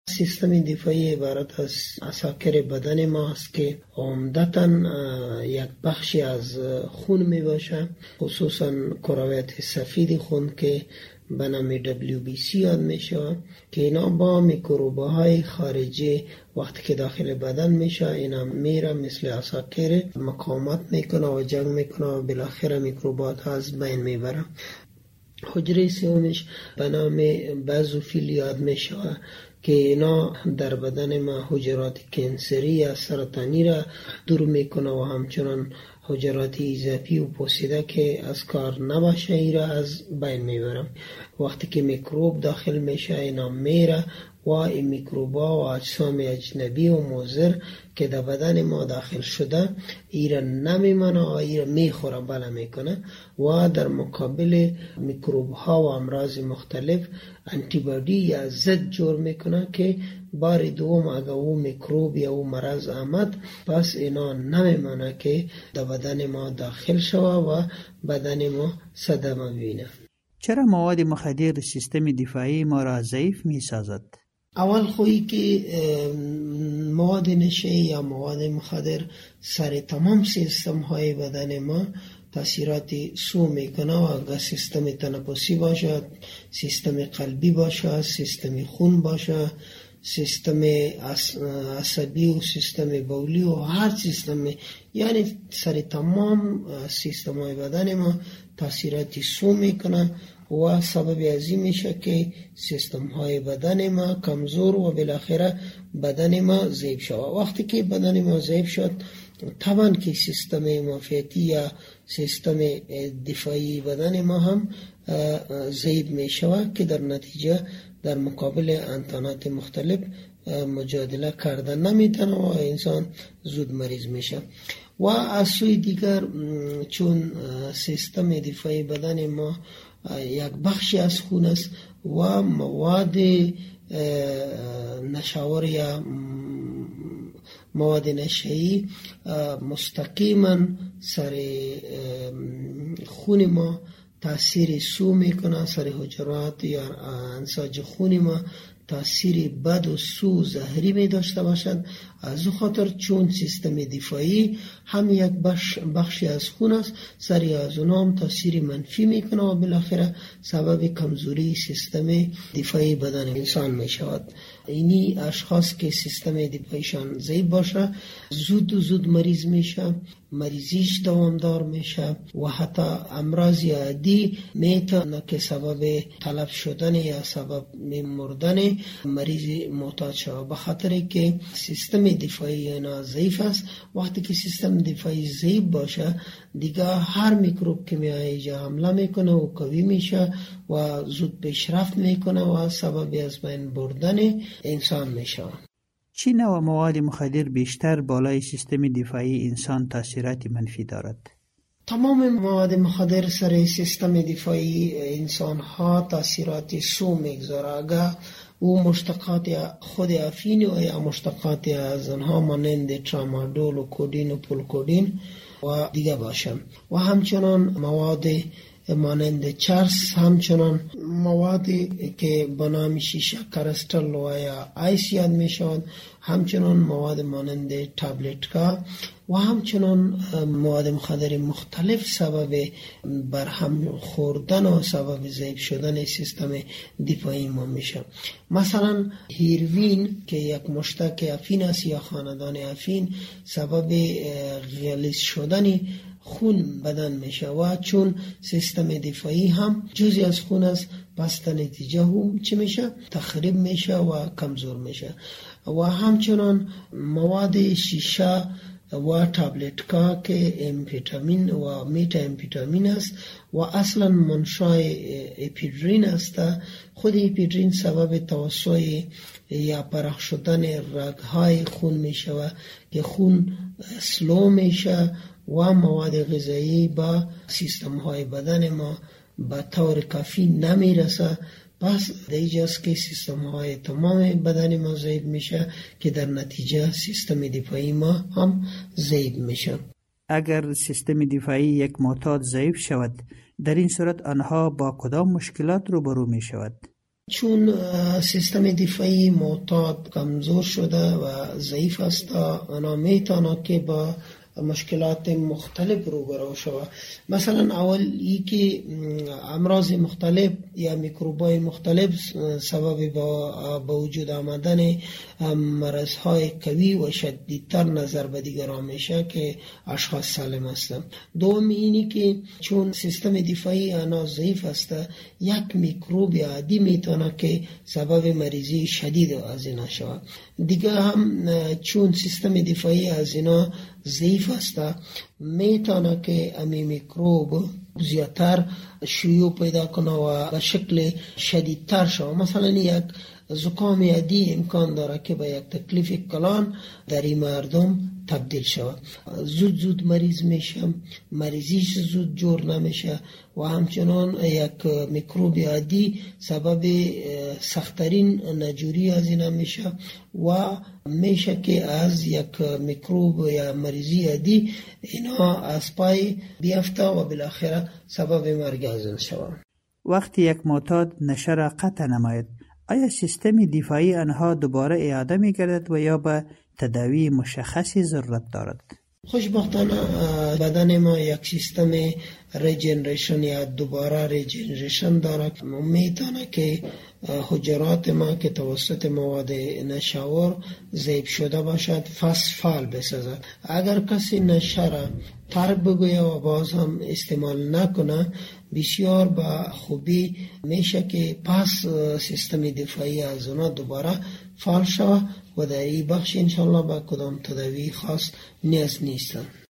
سیستم دفاعی عبارت از عساکر بدن ما است که عمدتاً یک بخشی از خون می باشه، خصوصاً کرویت سفید خون که به نام WBC یاد می شود که اینا با میکروب‌های خارجی وقتی که داخل بدن میشه اینا میره مثل عساکر مقاومت میکنه و جنگ میکنه و بالاخره میکروبات ها از بین میبره. حجره سومش به نام بازوفیل یاد میشه که اینا در بدن ما حجرات کانسری یا سرطانی را دور میکنه و همچنان حجرات اضافی و پوسیده که از کار نباشه ای را از بین میبره. وقتی که میکروب داخل میشه اینا میره و این میکروبا و اجسام اجنبی و مضر که در بدن ما داخل شده ایرا نمیمانه و ایرا میخوره بله میکنه و در مقابل میکروب ها و امراض مختلف انتیبادی یا ضد جور میکنه که بار دوم اگر او میکروب یا او مرض آمد پس اینا نمیمانه که در بدن ما داخل شوه و بدن ما صدمه ببینه. چرا مواد مخدر سیستم دفاعی ما را ضعیف می سازد؟ اول خویی که مواد نشه یا مواد مخدر سر تمام سیستم های بدن ما تاثیرات سو میکنه و اگر سیستم تنفسی باشه، سیستم قلبی باشه، سیستم خون باشه، سیستم عصبی و سیستم بولی و هر سیستم، یعنی سر تمام سیستم های بدن ما تاثیرات سو میکنه و سبب ازی میشه که سیستم های بدن ما کمزور و بالاخره بدن ما ضعیف شد. وقتی که بدن ما ضعیف شد طبعا که سیستم مناعتی یا سیستم دفاعی بدن ما هم ضعیف میشه که در نتیجه در مقابل انتانات مختلف مجادله کردن نمیتونه و انسان زود مریض میشه. و از سوی دیگر چون سیستم دفاعی بدن ما یک بخشی از خون است و مواد نشاور یا مواد نشه‌ای مستقیما سر خون ما تاثیر سو میکنه، سر حجرات یا انساج خون ما تاثیر بد و سو زهری می داشته باشد. از او خاطر چون سیستم دفاعی هم یک بخشی از خون است، سری از اونها هم تاثیر منفی میکنه و بالاخره سبب کمزوری سیستم دفاعی بدن انسان می شود. اینی اشخاص که سیستم دفاعیشان ضعیف باشه زود مریض میشه، مریضیش دوامدار میشه و حتی امراض عادی میتونه که سبب تلف شدن یا سبب مردن مریض معتاد شود، به خاطر که سیستم دفاعی اینا ضعیف است. وقتی که سیستم دفاعی ضعیف باشه دیگه هر میکروب که میاد اینجا حمله میکنه و قوی میشه و زود پیشرفت میکنه و سبب از بین بردن انسان میشه. چی نوع مواد مخدر بیشتر بالای سیستم دفاعی انسان تاثیرات منفی دارد؟ تمام مواد مخدر سر سیستم دفاعی انسان ها تاثیرات سو میگذاره. اگر او مشتقات خود افین و یا مشتقات از آنها مانند ترامادول و کودین و پولکودین و دیگه باشه و همچنان مواد مانند چرس، همچنان موادی که به نام شیشه کرستل و یا آیس یاد می شود، همچنان مواد مانند تابلتکا و همچنان مواد مخدر مختلف سبب برهم خوردن و سبب ضعیف شدن سیستم دفاعی ما میشه. مثلا هیروین که یک مشتق افین است یا خاندان افین سبب غلیظ شدن خون بدن میشه و چون سیستم دفاعی هم جزئی از خون است پس در نتیجه هم چی میشه؟ تخریب میشه و کمزور میشه. و همچنان مواد شیشه و تابلتکا که امفیتامین و میتا امفیتامین است و اصلا منشأ اپیدرین است. خود اپیدرین سبب توسع یا پرخ شدن رگ‌های خون میشه که خون سلو میشه و مواد غذایی با سیستم های بدن ما به طور کافی نمیرسه. پس دیجاست که سیستم های تمام بدن ما ضعیف میشه که در نتیجه سیستم دفاعی ما هم ضعیف میشه. اگر سیستم دفاعی یک معتاد ضعیف شود در این صورت آنها با کدام مشکلات روبرو می شود؟ چون سیستم دفاعی معتاد کمزور شده و ضعیف است، آنها میتونه که با مشکلات مختلف روبرو شود. مثلا اول ای که امراض مختلف یا میکروبای مختلف سبب با وجود آمدن مرضهای قوی و شدیدتر نظر به دیگران میشه که اشخاص سالم هستند. دوم اینی که چون سیستم دفاعی آنها ضعیف است، یک میکروب عادی میتونه که سبب مریضی شدید از اینا شود. دیگه هم چون سیستم دفاعی از اینا ضعیف است، میتونه که امی میکروب زیادتر شیوع پیدا کنه و به شکل شدیدتر شود. مثلا یک زکام عادی امکان داره که به یک تکلیف کلان در این مردم تبدیل شود. زود مریض میشه، مریضیش زود جور نمیشه و همچنان یک میکروب عادی سبب سختترین نجوری از این میشه و میشه که از یک میکروب یا مریضی عادی اینا از پای بیفته و بالاخره سبب مرگ از این شود. وقتی یک معتاد نشه را قطع نماید، آیا سیستم دفاعی آنها دوباره اعاده می گردد و یا به تداوی مشخصی ضرورت دارد؟ خوشبختانه بدن ما یک سیستم ریجنریشن یا دوباره ریجنریشن دارد. میتونه که حجرات ما که توسط مواد نشاور ضعیف شده باشد فعال بسازد. اگر کسی نشه را ترک بگوید و باز هم استعمال نکنه، بسیار با خوبی میشه که پس سیستم دفاعی از اونا دوباره فعال شود و در این بخش انشالله با کدام تداوی خاص نیاز نیستن.